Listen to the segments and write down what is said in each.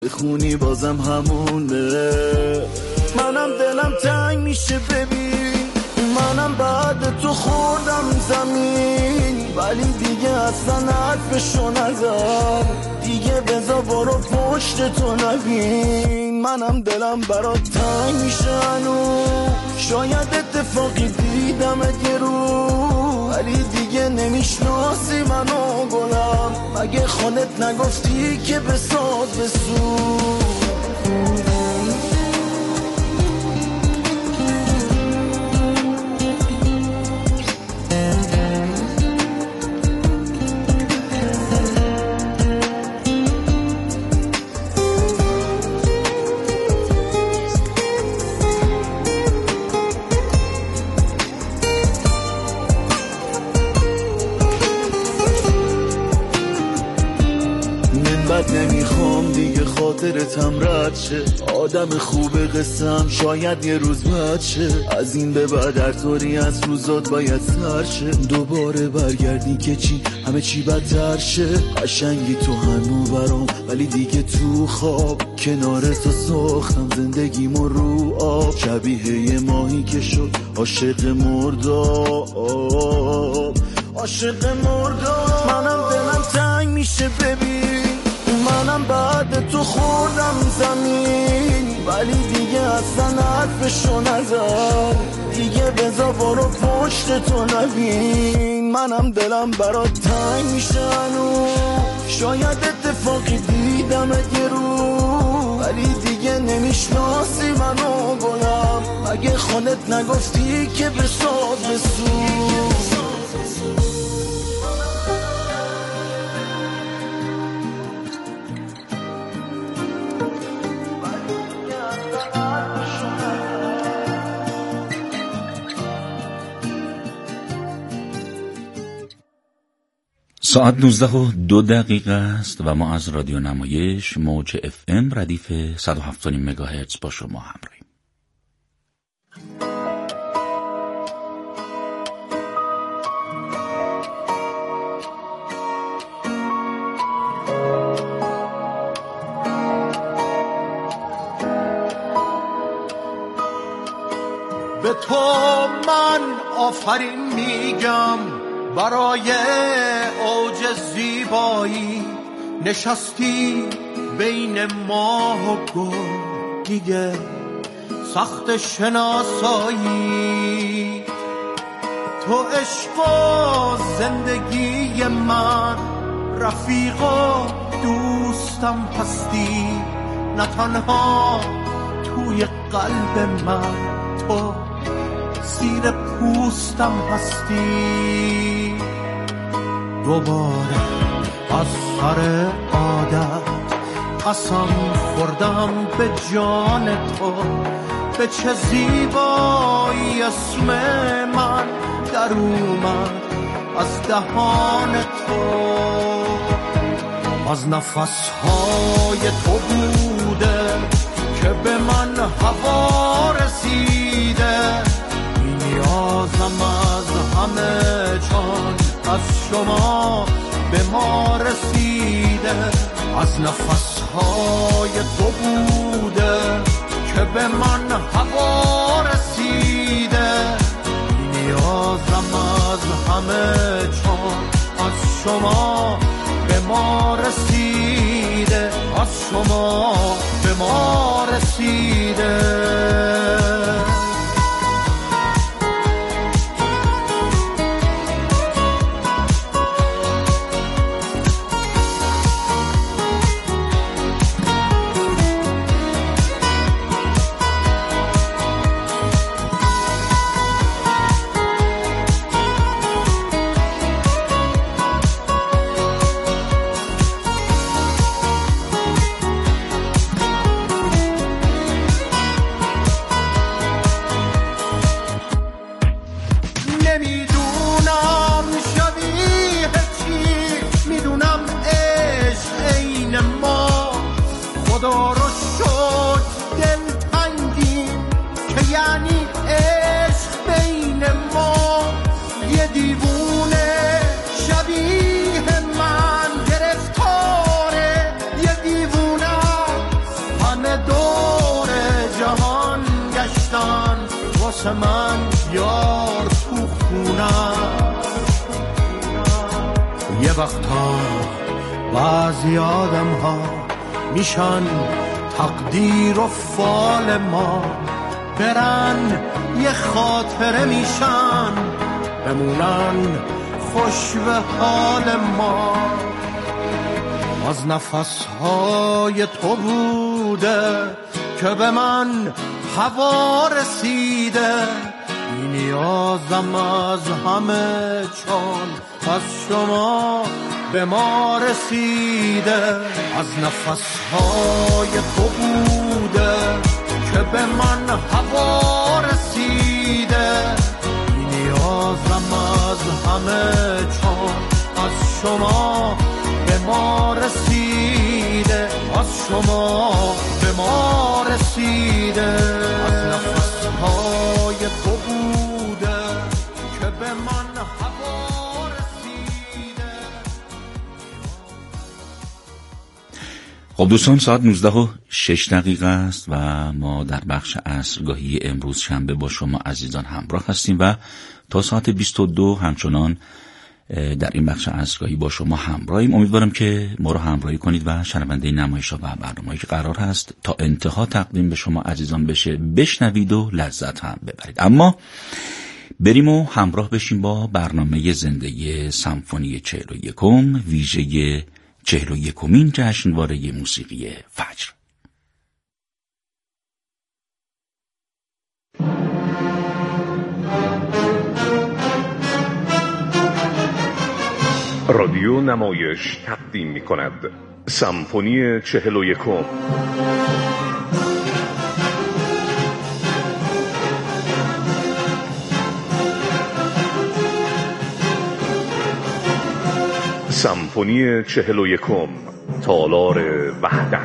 بخونی بازم همونه. منم دلم تنگ میشه ببین، منم بعد تو خوردم زمین، ولی دیگه اصلا حرفشو نزن، دیگه بذار برو پشت تو نبین. منم دلم برات تنگ میشه هنو، شاید اتفاقی دیدمت یه رو، ولی دیگه نمیشناسی منو گلم، مگه خودت نگفتی که بساد بسود. نمیخوام دیگه خاطرتم رد شه، آدم خوب قسم شاید یه روز بد شه، از این به بعد هر طوری از روزات باید سر شه، دوباره برگردی که چی همه چی بدتر شه. قشنگی تو هنو برام، ولی دیگه تو خواب کنار تو ساختم زندگیمو رو آب، شبیه یه ماهی که شد عاشق مرداب، عاشق مرداب. منم دلم تنگ میشه ببین، منم بعد تو خوردم زمین، ولی دیگه اصلا حرفشو نزن، دیگه بذار برو پشت تو نبین. منم دلم برات تنگ میشه هنو، شاید اتفاقی دیدمت یه رو، ولی دیگه نمیشناسی منو گلم، مگه خودت نگفتی که بساد بسود. ساعت 19:02 است و ما از رادیو نمایش موج FM ردیف 107.5 مگاهرتز با شما همراهیم. به تو من آفرین میگم، برای اوج زیبایی نشستی بین ماه و گل، دیگه سخت شناسایی. تو عشق و زندگی من، رفیق و دوستم هستی، نه تنها توی قلب من، تو زیر پوستم هستی. دوباره از سر عادت قسم خوردم به جان تو، به چه زیبایی اسم من در اومد از دهان تو، از نفسهای تو بوده که به من هوا رسیده، نیازم از همه جان از شما به ما رسیده، از نفسهای تو بوده که به من هوا رسیده، نیازم از همه جان از شما به ما رسیده، از شما به ما رسیده. واسه من بیار تو خونم. یه وقتا بعضی آدم ها میشن تقدیر و فال ما، برن یه خاطره میشن بمونن خوش به حال ما. از نفسهای تو بوده که به من هوا رسیده، بی نیازم از همه چون از شما به ما رسیده. از نفسهای تو بوده که به من هوا رسیده، بی نیازم از همه چون از شما به ما رسیده. از شما به ما رسیده. از نفسهای تو بوده که به من هوا رسیده. خب دوستان، ساعت 19:06 است و ما در بخش عصرگاهی امروز شنبه با شما عزیزان همراه هستیم و تا ساعت 22 همچنان در این بخش عصرگاهی با شما همراهیم. امیدوارم که ما رو همراهی کنید و شنونده نمایش‌ها و برنامه‌ای که قرار هست تا انتها تقدیم به شما عزیزان بشه بشنوید و لذت هم ببرید. اما بریم و همراه بشیم با برنامه زنده سمفونی 41 ویژه 41مین جشنواره موسیقی فجر. رادیو نمایش تقدیم می کند سمفونی 41. سمفونی 41 تالار وحدت.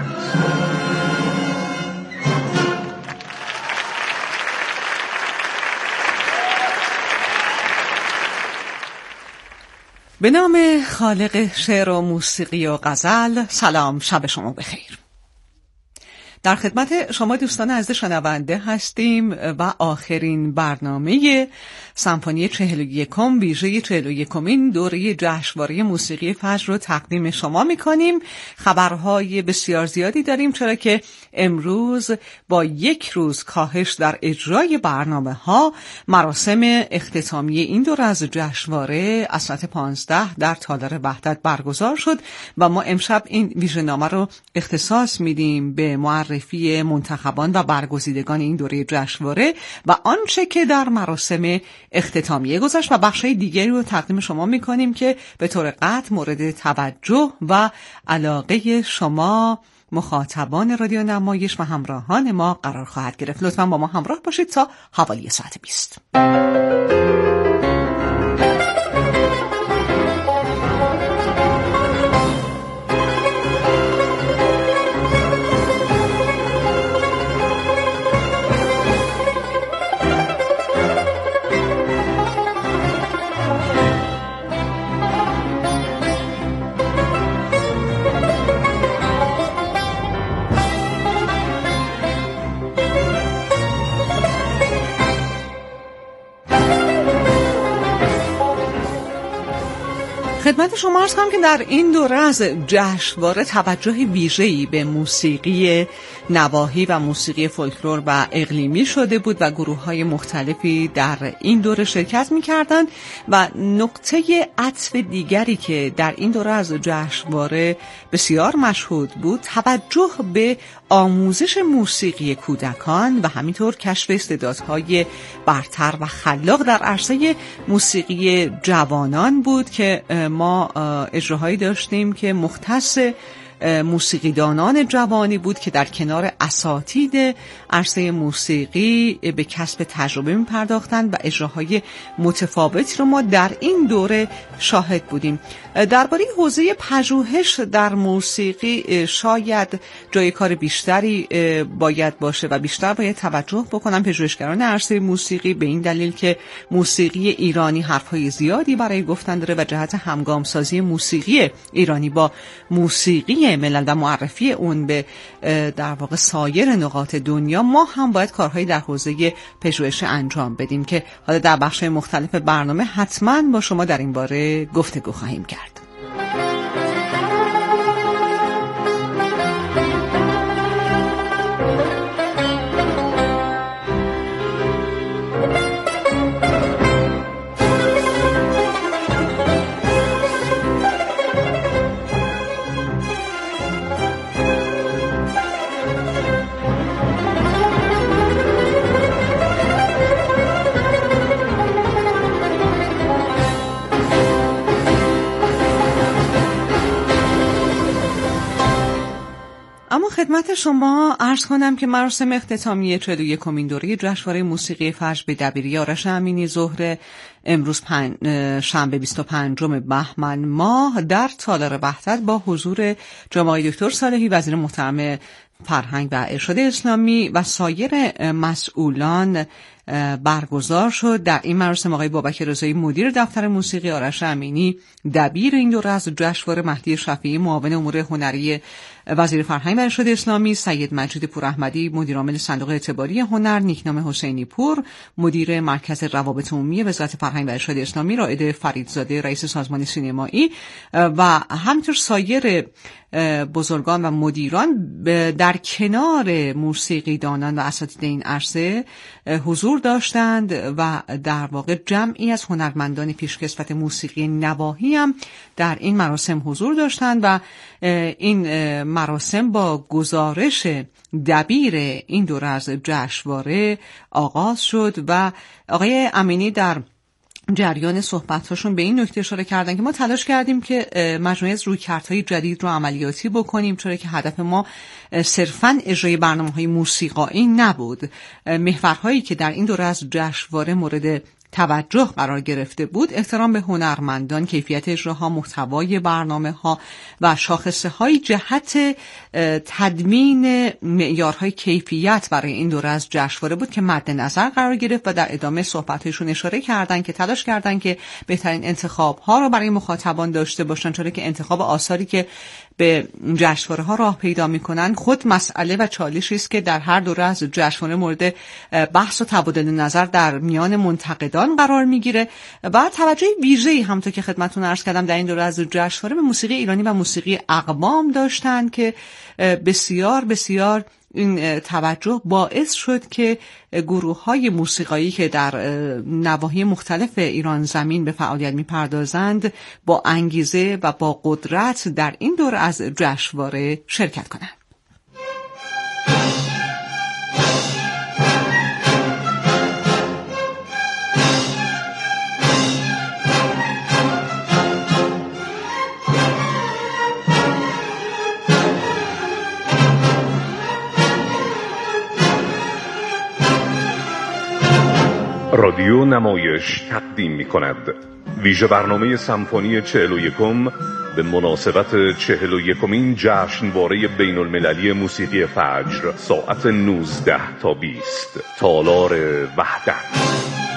به نام خالق شعر و موسیقی و غزل. سلام، شب شما بخیر. در خدمت شما دوستان عزیز شنونده هستیم و آخرین برنامه سمفونی 41 ویژه 41مین دوره جشنواره موسیقی فجر رو تقدیم شما می‌کنیم. خبرهای بسیار زیادی داریم چرا که امروز با یک روز کاهش در اجرای برنامه‌ها مراسم اختتامیه این دوره از جشنواره از ساعت 15 در تالار وحدت برگزار شد و ما امشب این ویژه‌نامه رو اختصاص میدیم به معرفی منتخبان و برگزیدگان این دوره جشنواره و آنچه که در مراسم اختتامیه گذشت و بخشای دیگری رو تقدیم شما میکنیم که به طور قطع مورد توجه و علاقه شما مخاطبان رادیو نمایش و همراهان ما قرار خواهد گرفت. لطفاً با ما همراه باشید تا حوالی ساعت 20. خدمت شما عرض کنم که در این دوره از جشنواره توجه ویژه‌ای به موسیقی نواحی و موسیقی فولکلور و اقلیمی شده بود و گروه‌های مختلفی در این دوره شرکت می‌کردند و نقطه عطف دیگری که در این دوره از جشنواره بسیار مشهود بود توجه به آموزش موسیقی کودکان و همینطور کشف استعدادهای برتر و خلاق در عرصه موسیقی جوانان بود که ما اجراهایی داشتیم که مختص موسیقیدانان جوانی بود که در کنار اساتید عرصه موسیقی به کسب تجربه می پرداختند و اجراهای متفاوتی رو ما در این دوره شاهد بودیم. درباره حوزه پژوهش در موسیقی شاید جای کار بیشتری باید باشه و بیشتر باید توجه بکنن پژوهشگران عرصه موسیقی به این دلیل که موسیقی ایرانی حرفهای زیادی برای گفتن داره و جهت همگامسازی موسیقی ایرانی با موسیقی شناسی ملل و معرفی اون به در واقع سایر نقاط دنیا، ما هم باید کارهایی در حوزه پژوهش انجام بدیم که حالا در بخش‌های مختلف برنامه حتما با شما در این باره گفتگو خواهیم کرد. اما خدمت شما عرض کنم که مراسم اختتامیه 41مین دوره جشنواره موسیقی فجر به دبیری آرش امینی ظهر امروز شنبه 25 بهمن ماه در تالار وحدت با حضور جناب دکتر صالحی وزیر محترم فرهنگ و ارشاد اسلامی و سایر مسئولان برگزار شد. در این مراسم آقای بابک رضایی مدیر دفتر موسیقی، آرش امینی دبیر این دوره از جشنواره، مهدی شفیعی معاون امور هنری وزیر فرهنگ و ارشاد اسلامی، سید مجید پوراحمدی مدیر عامل صندوق اعتباری هنر، نیکنام حسینی پور مدیر مرکز روابط عمومی وزارت فرهنگ و ارشاد اسلامی، رائده فریدزاده رئیس سازمان سینمایی و همینطور سایر بزرگان و مدیران در کنار موسیقیدانان و اساتید این عرصه حضور داشتند و در واقع جمعی از هنرمندان پیشکسوت موسیقی نواحی هم در این مراسم حضور داشتند و این مراسم با گزارش دبیر این دوره از جشنواره آغاز شد و آقای امینی در جریان صحبت‌هاشون به این نکته اشاره کردن که ما تلاش کردیم که مجموعه از رویکردهای جدید رو عملیاتی بکنیم، چرا که هدف ما صرفاً اجرای برنامه‌های موسیقایی نبود. محورهایی که در این دوره از جشنواره مورد توجه قرار گرفته بود احترام به هنرمندان، کیفیت اجراها، محتوای برنامه‌ها و شاخصه‌های جهت تدوین معیارهای کیفیت برای این دوره از جشنواره بود که مد نظر قرار گرفت و در ادامه صحبت‌هاشون اشاره کردن که تلاش کردن که بهترین انتخاب‌ها رو برای مخاطبان داشته باشن، چرا که انتخاب آثاری که به جشنواره‌ها راه پیدا می‌کنن خود مسئله و چالشی است که در هر دوره از جشنواره مورد بحث و تبادل نظر در میان منتقدان قرار می‌گیره و توجه ویژه‌ای همونطور که خدمتتون عرض کردم در این دوره از جشنواره به موسیقی ایرانی و موسیقی اقوام داشتن که بسیار بسیار این توجه باعث شد که گروه‌های موسیقایی که در نواحی مختلف ایران زمین به فعالیت می‌پردازند با انگیزه و با قدرت در این دوره از جشنواره شرکت کنند. رادیو نمایش تقدیم می کند ویژه برنامه سمفونی 41 به مناسبت 41مین جشنواره بین المللی موسیقی فجر ساعت 19 تا 20 تالار وحدت.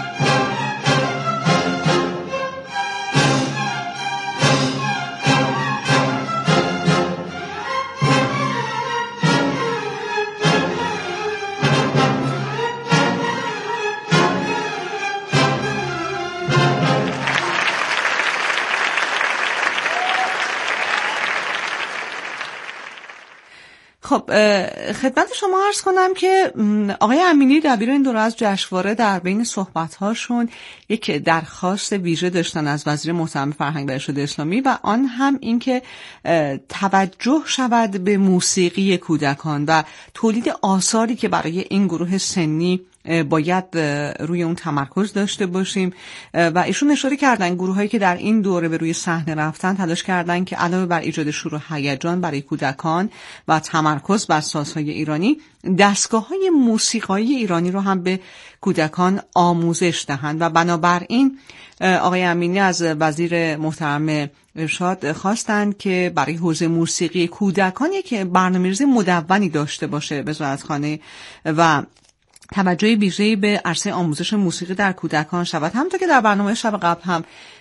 خب خدمت شما عرض کنم که آقای امینی دبیر این دوره از جشنواره در بین صحبت‌هاشون یک درخواست ویژه داشتن از وزیر محترم فرهنگ و ارشاد اسلامی و آن هم این که توجه شود به موسیقی کودکان و تولید آثاری که برای این گروه سنی باید روی اون تمرکز داشته باشیم و ایشون اشاره کردن گروهایی که در این دوره به روی صحنه رفتن تلاش کردن که علاوه بر ایجاد شور و هیجان برای کودکان و تمرکز بر سازهای ایرانی، دستگاه‌های موسیقایی ایرانی رو هم به کودکان آموزش دهند و بنابراین آقای امینی از وزیر محترم ارشاد خواستند که برای حوزه موسیقی کودکان یک برنامه‌ریزی مدونی داشته باشه وزارتخانه و توجه ویژه‌ای به عرصه آموزش موسیقی در کودکان شود. همونطور که در برنامه شب قبل هم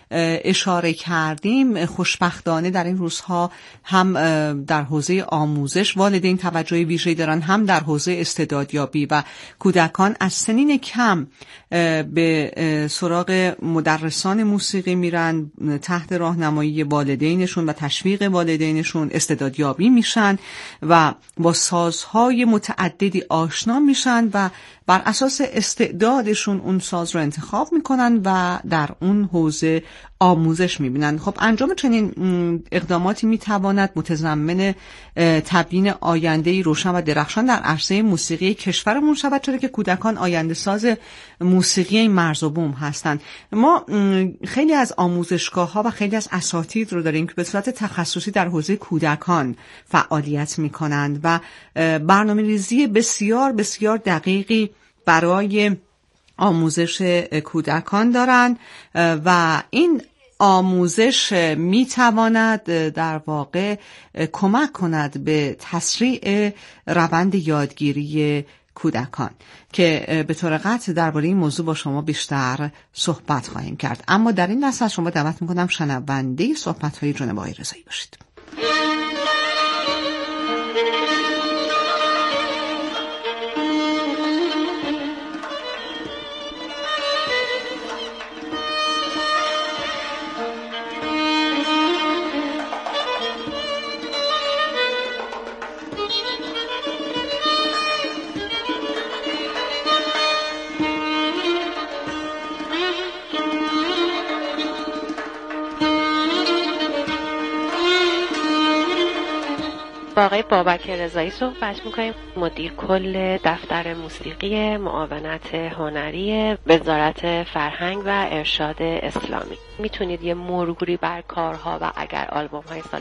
اشاره کردیم، خوشبختانه در این روزها هم در حوزه آموزش والدین توجه ویژه‌ای دارن، هم در حوزه استعدادیابی و کودکان از سنین کم به سراغ مدرسان موسیقی میرن، تحت راهنمایی والدینشون و تشویق والدینشون استعدادیابی میشن و با سازهای متعددی آشنا میشن و بر اساس استعدادشون اون ساز رو انتخاب میکنن و در اون حوزه آموزش میبینن. خب انجام چنین اقداماتی میتواند متضمن تبیین آینده‌ای روشن و درخشان در عرصه موسیقی کشورمون شود، چرا که کودکان آینده ساز موسیقی این مرز و بوم هستند. ما خیلی از آموزشگاه‌ها و خیلی از اساتید رو داریم که به صورت تخصصی در حوزه کودکان فعالیت میکنند و برنامه‌ریزی بسیار بسیار دقیقی برای آموزش کودکان دارند و این آموزش میتواند در واقع کمک کند به تسریع روند یادگیری کودکان که به طور قطع درباره این موضوع با شما بیشتر صحبت خواهیم کرد. اما در این لحظه شما دعوت میکنم شنونده صحبت‌های جناب آقای رضایی باشید. با آقای بابک رضایی صحبت می‌کنیم، مدیر کل دفتر موسیقی معاونت هنری وزارت فرهنگ و ارشاد اسلامی. میتونید یه مروری بر کارها و اگر آلبوم‌های سال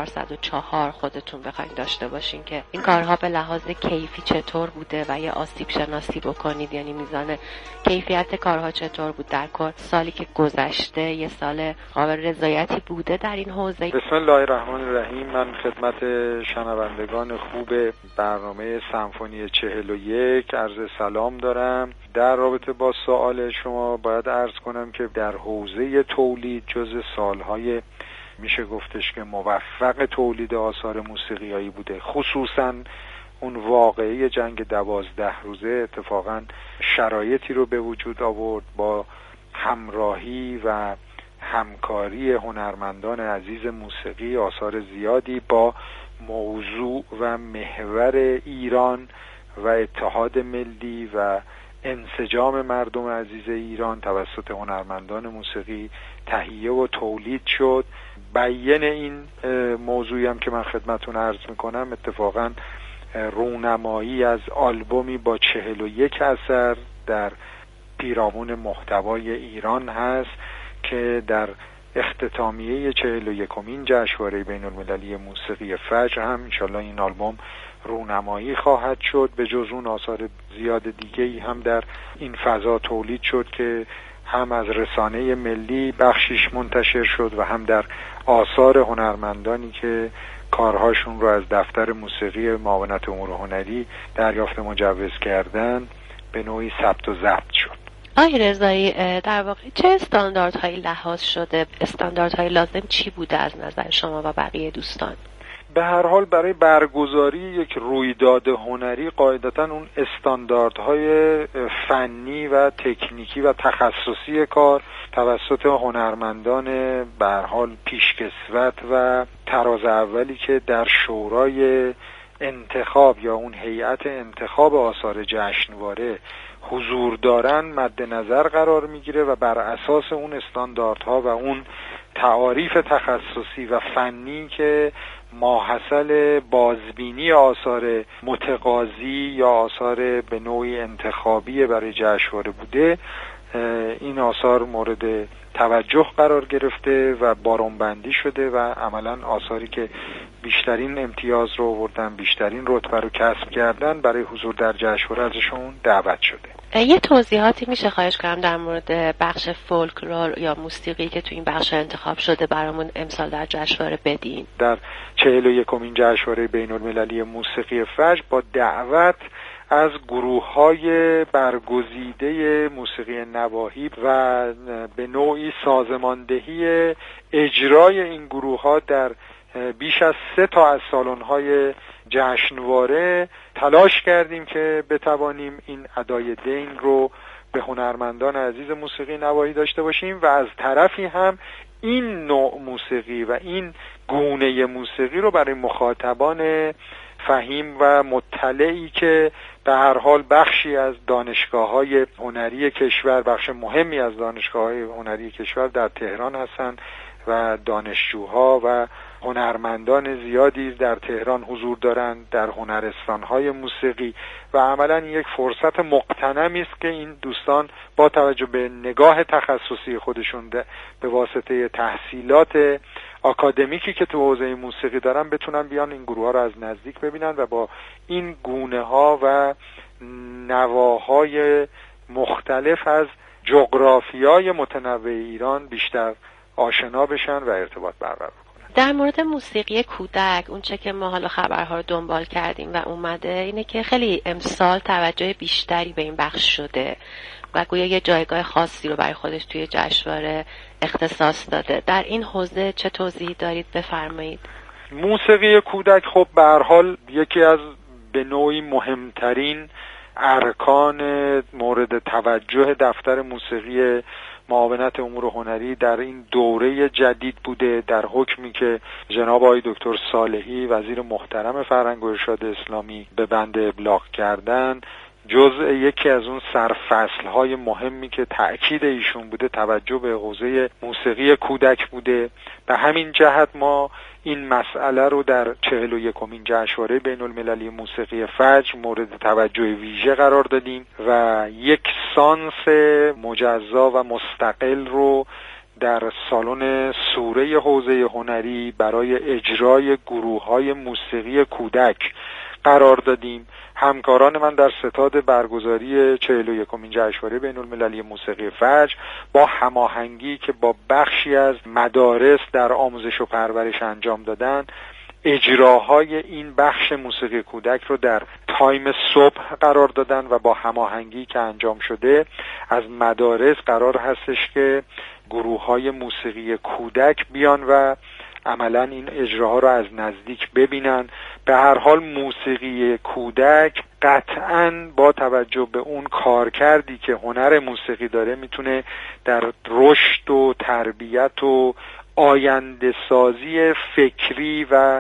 1404 خودتون بخواید داشته باشین که این کارها به لحاظ کیفی چطور بوده و یه آسیب شناسی بکنید، یعنی میزان کیفیت کارها چطور بود در کل سالی که گذشته، یه سال قابل رضایتی بوده در این حوزه. بسم الله الرحمن الرحیم. من خدمت شنوندگان خوب برنامه سمفونی 41 عرض سلام دارم. در رابطه با سوال شما باید عرض کنم که در حوزه تولید جز سالهای میشه گفتش که موفق تولید آثار موسیقیایی بوده. خصوصا اون واقعه جنگ 12 روزه اتفاقا شرایطی رو به وجود آورد با همراهی و همکاری هنرمندان عزیز موسیقی، آثار زیادی با موضوع و محور ایران و اتحاد ملی و انسجام مردم عزیز ایران توسط هنرمندان موسیقی تهیه و تولید شد. بیان این موضوعی هم که من خدمتون عرض میکنم اتفاقا رونمایی از آلبومی با 41 اثر در پیرامون محتوای ایران هست که در اختتامیه 41مین جشنواره بین‌المللی موسیقی فجر هم انشالله این آلبوم رونمایی خواهد شد. به جز اون آثار زیاد دیگه‌ای هم در این فضا تولید شد که هم از رسانه ملی بخشیش منتشر شد و هم در آثار هنرمندانی که کارهاشون رو از دفتر موسیقی معاونت امور هنری دریافت مجوز کردن به نوعی ثبت و ضبط شد. آقای رضایی، در واقع چه استانداردهایی لحاظ شده؟ استانداردهای لازم چی بوده از نظر شما و بقیه دوستان؟ به هر حال برای برگزاری یک رویداد هنری قاعدتاً اون استانداردهای فنی و تکنیکی و تخصصی کار توسط هنرمندان به هر حال پیشکسوت و تراز اولی که در شورای انتخاب یا اون هیئت انتخاب آثار جشنواره حضور دارن مد نظر قرار میگیره و بر اساس اون استانداردها و اون تعاریف تخصصی و فنی که ماحصل بازبینی آثار متقاضی یا آثار به نوعی انتخابی برای جشنواره بوده، این آثار مورد توجه قرار گرفته و بارونبندی شده و عملاً آثاری که بیشترین امتیاز رو آوردن، بیشترین رتبه رو کسب کردن، برای حضور در جشنواره ازشون دعوت شده. یه توضیحاتی میشه خواهش کنم در مورد بخش فولکلور یا موسیقی که تو این بخش انتخاب شده برامون امسال در جشنواره بدین؟ در 41مین جشنواره بین‌المللی موسیقی فجر با دعوت از گروه‌های برگزیده موسیقی نواحی و به نوعی سازماندهی اجرای این گروه‌ها در بیش از 3 تا از سالن‌های جشنواره تلاش کردیم که بتوانیم این ادای دین رو به هنرمندان عزیز موسیقی نواحی داشته باشیم و از طرفی هم این نوع موسیقی و این گونه موسیقی رو برای مخاطبان فهیم و مطلعی که به هر حال بخشی از دانشگاه‌های هنری کشور، بخش مهمی از دانشگاه‌های هنری کشور در تهران هستند و دانشجوها و هنرمندان زیادی در تهران حضور دارند در هنرستان‌های موسیقی و عملاً یک فرصت مغتنمی است که این دوستان با توجه به نگاه تخصصی خودشون به واسطه تحصیلات آکادمیکی که تو حوزه موسیقی دارن بتونن بیان این گروه‌ها رو از نزدیک ببینن و با این گونه‌ها و نواهای مختلف از جغرافیای متنوع ایران بیشتر آشنا بشن و ارتباط برقرار کنن. در مورد موسیقی کودک اونچه که ما حالا خبرها رو دنبال کردیم و اومده اینه که خیلی امسال توجه بیشتری به این بخش شده و گویا یه جایگاه خاصی رو برای خودش توی جشنواره اختصاص داده. در این حوزه چه توضیحی دارید بفرمایید؟ موسیقی کودک خب به هر حال یکی از به نوعی مهمترین ارکان مورد توجه دفتر موسیقی معاونت امور هنری در این دوره جدید بوده، در حکمی که جناب آقای دکتر صالحی وزیر محترم فرهنگ و ارشاد اسلامی به بنده ابلاغ کردن. جزء یکی از اون سرفصل‌های مهمی که تأکید ایشون بوده توجه به حوزه موسیقی کودک بوده. به همین جهت ما این مسئله رو در 41مین جشنواره بین‌المللی موسیقی فجر مورد توجه ویژه قرار دادیم و یک سانس مجزا و مستقل رو در سالن سوره حوزه هنری برای اجرای گروه‌های موسیقی کودک قرار دادیم. همکاران من در ستاد برگزاری 41مین جشنواره بین‌المللی موسیقی فجر با هماهنگی که با بخشی از مدارس در آموزش و پرورش انجام دادن، اجراهای این بخش موسیقی کودک رو در تایم صبح قرار دادن و با هماهنگی که انجام شده از مدارس قرار هستش که گروه‌های موسیقی کودک بیان و عملا این اجراها رو از نزدیک ببینن. به هر حال موسیقی کودک قطعاً با توجه به اون کارکردی که هنر موسیقی داره میتونه در رشد و تربیت و آینده سازی فکری و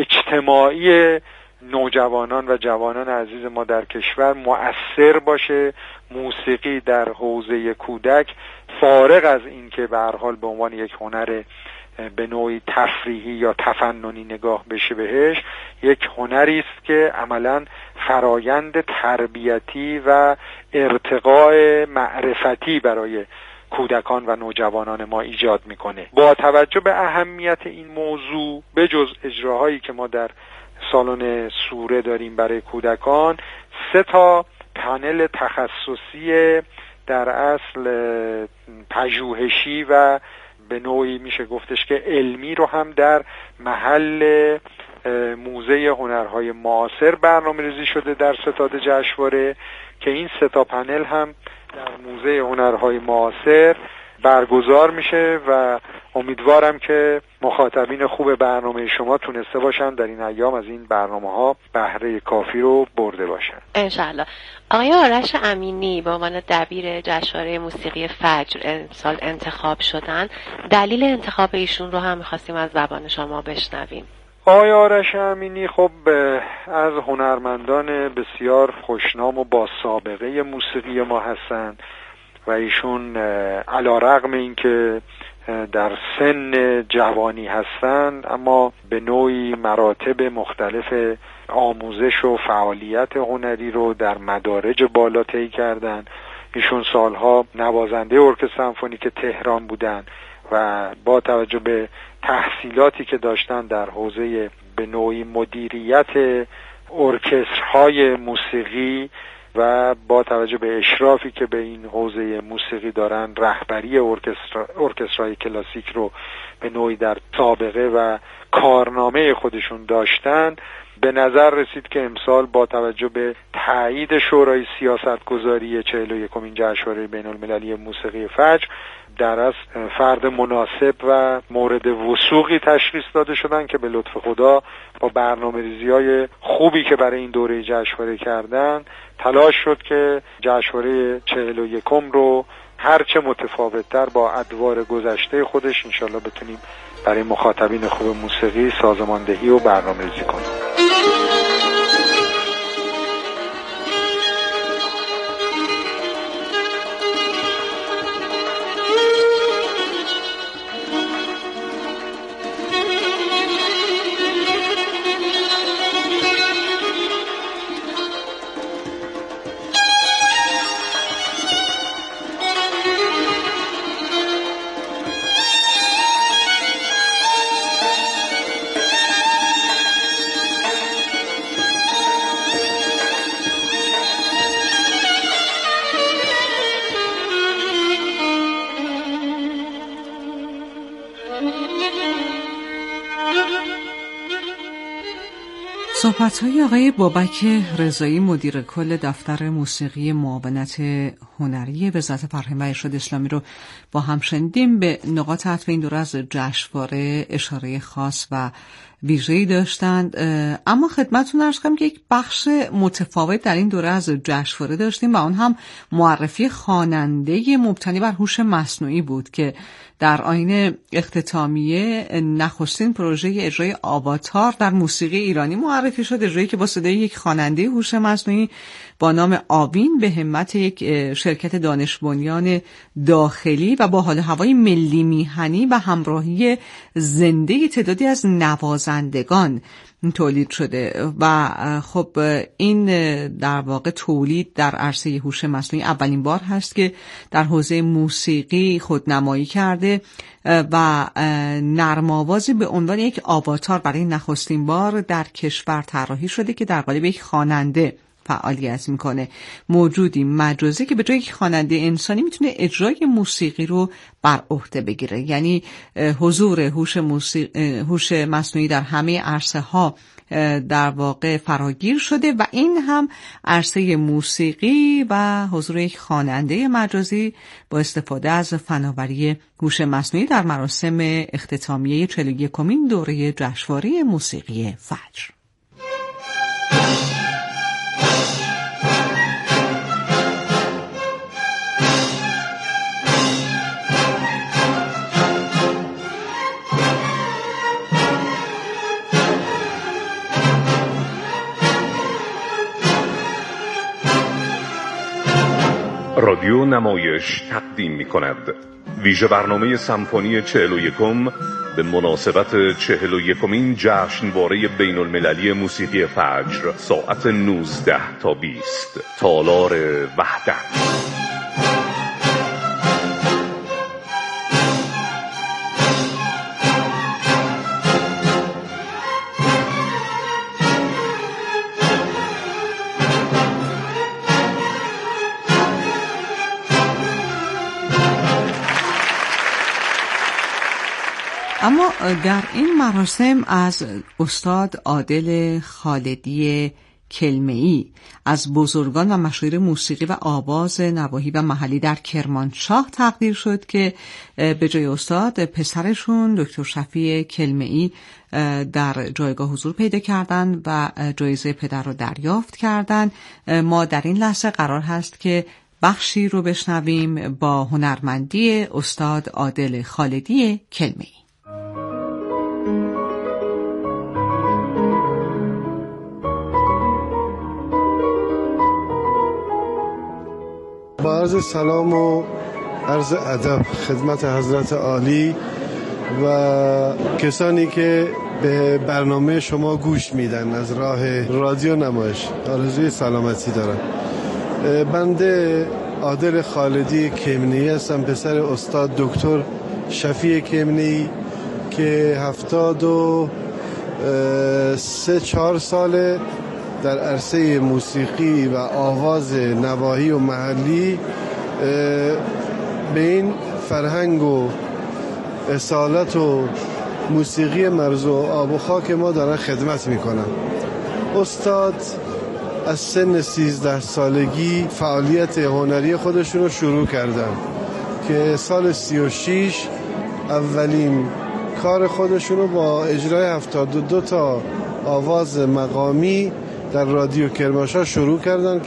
اجتماعی نوجوانان و جوانان عزیز ما در کشور مؤثر باشه. موسیقی در حوزه کودک فارغ از این که به هر حال به عنوان یک هنر به نوعی تفریحی یا تفننی نگاه بشه بهش، یک هنری است که عملاً فرایند تربیتی و ارتقاء معرفتی برای کودکان و نوجوانان ما ایجاد میکنه. با توجه به اهمیت این موضوع بجز اجراهایی که ما در سالن سوره داریم برای کودکان، 3 تا پنل تخصصی در اصل پژوهشی و به نوعی میشه گفتش که علمی رو هم در محل موزه هنرهای معاصر برنامه‌ریزی شده در ستاد جشنواره که این 3 تا پنل هم در موزه هنرهای معاصر برگزار میشه و امیدوارم که مخاطبین خوب برنامه شما تونسته باشن در این ایام از این برنامه‌ها بهره کافی رو برده باشن انشالله. آقای آرش امینی به عنوان دبیر جشنواره موسیقی فجر امسال انتخاب شدن، دلیل انتخاب ایشون رو هم می‌خواستیم از زبان شما بشنویم. آقای آرش امینی خب از هنرمندان بسیار خوشنام و با سابقه موسیقی ما هستند و ایشون علی‌رغم اینکه در سن جوانی هستند اما به نوعی مراتب مختلف آموزش و فعالیت هنری رو در مدارج بالا طی کردن. ایشون سالها نوازنده ارکستر سمفونیک تهران بودن و با توجه به تحصیلاتی که داشتن در حوزه به نوعی مدیریت ارکسترهای موسیقی و با توجه به اشرافی که به این حوزه موسیقی دارن، رهبری ارکسترهای کلاسیک رو به نوعی در سابقه و کارنامه خودشون داشتن، به نظر رسید که امسال با توجه به تایید شورای سیاستگذاری 41مین جشنواره بین‌المللی موسیقی فجر در اصل فرد مناسب و مورد وثوقی تشخیص داده شدن که به لطف خدا با برنامه‌ریزی‌های خوبی که برای این دوره جشنواره کردن تلاش شد که جشنواره 41 رو هرچه متفاوت‌تر با ادوار گذشته خودش انشالله بتونیم برای مخاطبین خوب موسیقی سازماندهی و برنامه‌ریزی کنیم. صحبت‌های آقای بابک رضایی مدیر کل دفتر موسیقی معاونت هنری وزارت فرهنگ و ارشاد اسلامی رو با هم شنیدیم. به نقاط عطف این دوره از جشنواره اشاره خاص و ویژه‌ای داشتند، اما خدمتتون عرض کنم که یک بخش متفاوت در این دوره از جشنواره داشتیم و اون هم معرفی خواننده مبتنی بر هوش مصنوعی بود که در آیین اختتامیه نخستین پروژه اجرای آواتار در موسیقی ایرانی معرفی شد، اجرایی که با صدای یک خواننده هوش مصنوعی با نام آوین به همت یک شرکت دانش بنیان داخلی و با حال هوای ملی میهنی و همراهی زنده تعدادی از نوازندگان تولید شده و خب این در واقع تولید در عرصه هوش مصنوعی اولین بار هست که در حوزه موسیقی خودنمایی کرده و نرم‌آوازی به عنوان یک آواتار برای نخستین بار در کشور طراحی شده که در قالب یک خواننده فعالیت میکنه، موجودی مجازی که به جای یک خواننده انسانی میتونه اجرای موسیقی رو بر عهده بگیره. یعنی حضور هوش مصنوعی در همه عرصه ها در واقع فراگیر شده و این هم عرصه موسیقی و حضور یک خواننده مجازی با استفاده از فناوری هوش مصنوعی در مراسم اختتامیه 41مین دوره جشنواره موسیقی فجر. رادیو نمایش تقدیم می کند ویژه برنامه سمفونی 41 به مناسبت 41مین جشنواره بین المللی موسیقی فجر ساعت 19 تا 20 تالار وحدت. اما در این مراسم از استاد عادل خالدی کلمه‌ای از بزرگان و مشاهیر موسیقی و آواز نواحی و محلی در کرمانشاه تقدیر شد که به جای استاد پسرشون دکتر شفیع کلمه‌ای در جایگاه حضور پیدا کردند و جایزه پدر رو دریافت کردند. ما در این لحظه قرار هست که بخشی رو بشنویم با هنرمندی استاد عادل خالدی کلمه‌ای. با عرض سلام و عرض ادب خدمت حضرت عالی و کسانی که به برنامه شما گوش میدن از راه رادیو نمایش، آرزوی سلامتی دارم. بنده عادل خالدی کمنی هستم، پسر استاد دکتر شفیع کمنی که 73-4 ساله در عرصه موسیقی و آواز نواحی و محلی به این فرهنگ و اصالت و موسیقی مرز و آب و خاک ما دارن خدمت میکنن. استاد از سن 13 سالگی فعالیت هنری خودشون رو شروع کردن که سال 36 اولین کار خودشون رو با اجرای 72 تا آواز مقامی در رادیو کرمانشاه شروع کردن